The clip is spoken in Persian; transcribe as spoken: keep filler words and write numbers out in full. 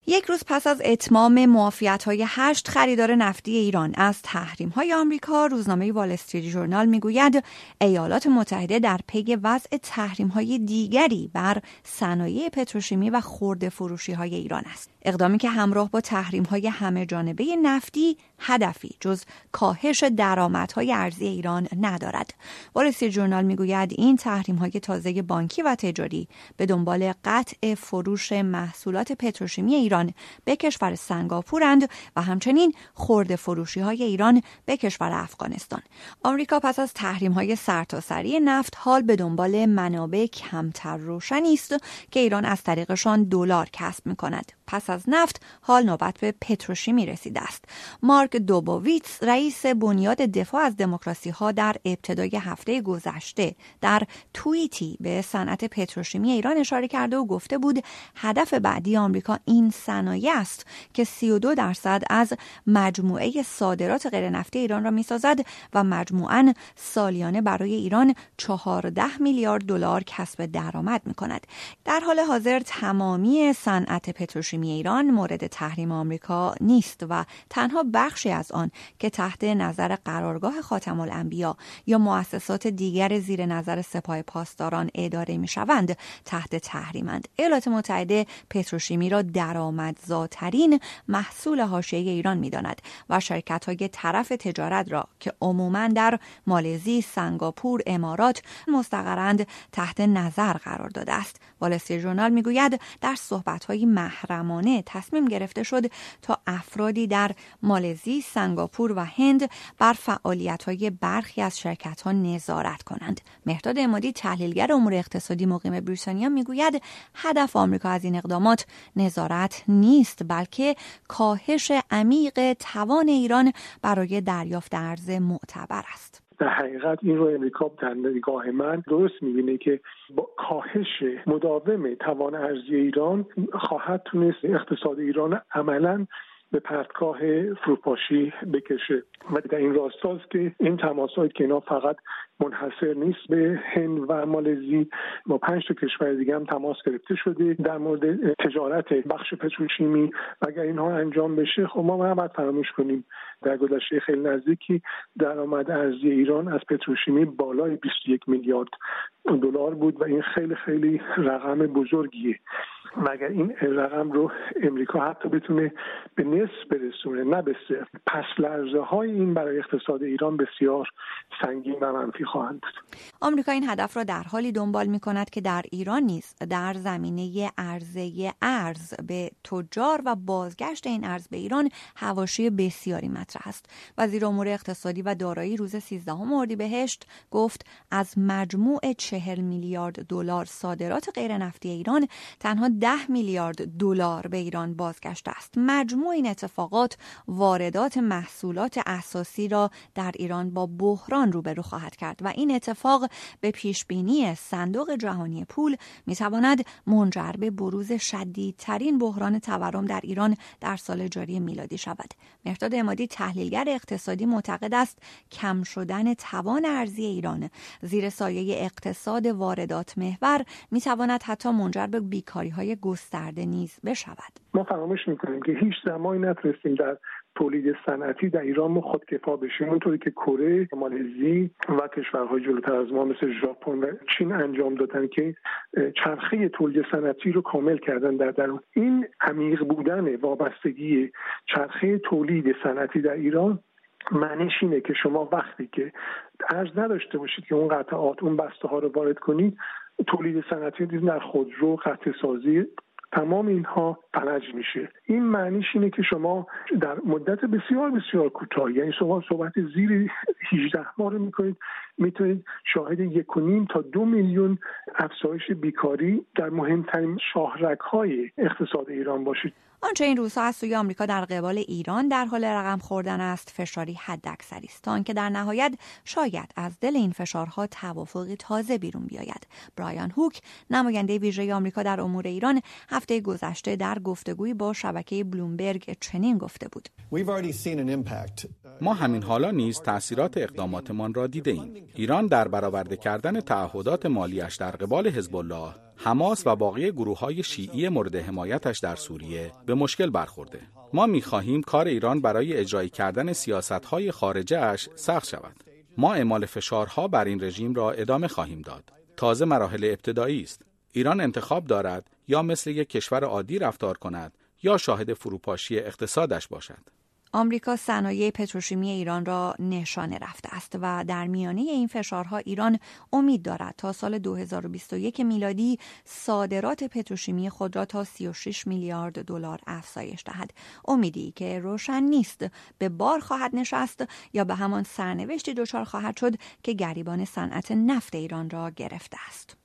یک روز پس از اتمام معافیت‌های هشت خریدار نفتی ایران از تحریم‌های آمریکا، روزنامه وال استریت ژورنال میگوید ایالات متحده در پی وضع تحریم‌های دیگری بر صنایع پتروشیمی و خرده فروشی‌های ایران است. اقدامی که همراه با تحریم‌های همه‌جانبه نفتی هدفی جز کاهش درآمدهای ارزی ایران ندارد. وال استریت ژورنال میگوید این تحریم‌های تازه بانکی و تجاری به دنبال قطع فروش محصولات پتروشیمی ایران به کشور سنگاپورند و همچنین خرده فروشی‌های ایران به کشور افغانستان. آمریکا پس از تحریم‌های سرتاسری نفت حال به دنبال منابع کمتر روشنی است که ایران از طریقشان دلار کسب می‌کند. پس از نفت حال نوبت به پتروشیمی رسیده است. مارک دوبوویتس رئیس بنیاد دفاع از دموکراسی ها در ابتدای هفته گذشته در توییتی به صنعت پتروشیمی ایران اشاره کرده و گفته بود هدف بعدی آمریکا این صنایع است که سی و دو درصد از مجموعه صادرات غیر نفتی ایران را می‌سازد و مجموعاً سالیانه برای ایران چهارده میلیارد دلار کسب درآمد می‌کند. در حال حاضر تمامی صنعت پتروشیمی ایران مورد تحریم آمریکا نیست و تنها بخشی از آن که تحت نظر قرارگاه خاتم الانبیا یا مؤسسات دیگر زیر نظر سپاه پاسداران اداره می‌شوند تحت تحریمند. ایالات متحده پتروشیمی را درآمدزاترین محصول حاشیه ایران می‌داند و شرکت‌های طرف تجارت را که عموماً در مالزی، سنگاپور، امارات مستقرند تحت نظر قرار داده است. وال استریت ژورنال می‌گوید در صحبت‌های محرمانه تصمیم گرفته شد تا افرادی در مالزی، سنگاپور و هند بر فعالیت‌های برخی از شرکت‌ها نظارت کنند. مهرداد عمادی تحلیلگر امور اقتصادی مقیم بریتانیا میگوید هدف آمریکا از این اقدامات نظارت نیست بلکه کاهش عمیق توان ایران برای دریافت ارز معتبر است. در حقیقت این رو امریکا در نگاه من درست می‌بینه که با کاهش مداوم توان ارزی ایران خواهد تونست اقتصاد ایران عملاً به پرتگاه فروپاشی بکشه و در این راستاست که این تماس‌هایی که اینا فقط منحصر نیست به هند و مالزی، با پنج تا کشور دیگه هم تماس گرفته شده در مورد تجارت بخش پتروشیمی و اگر اینها انجام بشه خب ما نباید فراموش کنیم در گذشته خیلی نزدیکی درآمد ارزی ایران از پتروشیمی بالای بیست و یک میلیارد دلار بود و این خیلی خیلی رقم بزرگیه و اگر این رقم رو امریکا حتی بتونه به نصف برسونه نه به صفر، پس لرزه های این برای اقتصاد ایران بسیار سنگین و منفی خواهند بود. آمریکا این هدف را در حالی دنبال می کند که در ایران نیز در زمینه عرضه ارز به تجار و بازگشت این ارز به ایران حواشی بسیاری مطرح است. وزیر امور اقتصادی و دارایی روز سیزدهم اردیبهشت گفت از مجموع چهل میلیارد دلار صادرات غیر نفتی ایران تنها ده میلیارد دلار به ایران بازگشته است. مجموع این اتفاقات واردات محصولات اساسی را در ایران با بحران روبرو خواهد کرد و این اتفاق به پیشبینی صندوق جهانی پول میتواند منجر به بروز شدیدترین بحران تورم در ایران در سال جاری میلادی شود. مهرداد عمادی تحلیلگر اقتصادی معتقد است کم شدن توان ارزی ایران زیر سایه اقتصاد واردات محور میتواند حتی منجر به بیکاری‌های گسترده نیز بشود. ما فراموش می‌کنیم که هیچ زمانی نتونستیم در تولید صنعتی در ایران ما خودکفا بشیم، اونطوری که کره، مالزی و کشورهای جلوتر از ما مثل ژاپن و چین انجام دادن که چرخه تولید صنعتی رو کامل کردن در درون. این عمیق بودن وابستگی چرخه تولید صنعتی در ایران معنیش اینه که شما وقتی که ارز نداشته باشید که اون قطعات، اون بسته ها رو وارد کنید، تولید صنعتی در خودرو، قطع سازی، تمام اینها فلج میشه. این معنیش اینه که شما در مدت بسیار بسیار کوتاه، یعنی شما صحبت زیر هجده ماه رو میکنید، میتونید شاهد یک و نیم تا دو میلیون افزایش بیکاری در مهمترین شاهرگ‌های اقتصاد ایران باشید. آنچه این روزها از سوی آمریکا در قبال ایران در حال رقم خوردن است فشاری حداکثری است تا آنکه در نهایت شاید از دل این فشارها توافقی تازه بیرون بیاید. برایان هوک نماینده ویژه آمریکا در امور ایران هفته گذشته در گفتگویی با شبکه بلومبرگ چنین گفته بود: ما همین حالا نیز تأثیرات اقداماتمان را دیده ایم. ایران در برآورده کردن تعهدات مالیش در قبال حزب الله، حماس و باقی گروه‌های شیعی مورد حمایتش در سوریه به مشکل برخورده. ما می‌خواهیم کار ایران برای اجرای کردن سیاست‌های خارجه‌اش سخت شود. ما اعمال فشارها بر این رژیم را ادامه خواهیم داد. تازه مراحل ابتدایی است. ایران انتخاب دارد یا مثل یک کشور عادی رفتار کند یا شاهد فروپاشی اقتصادش باشد. آمریکا صنایع پتروشیمی ایران را نشانه رفته است و در میانه این فشارها ایران امید دارد تا سال دو هزار و بیست و یک میلادی صادرات پتروشیمی خود را تا سی و شش میلیارد دلار افزایش دهد. امیدی که روشن نیست به بار خواهد نشست یا به همان سرنوشتی دچار خواهد شد که گریبان صنعت نفت ایران را گرفته است.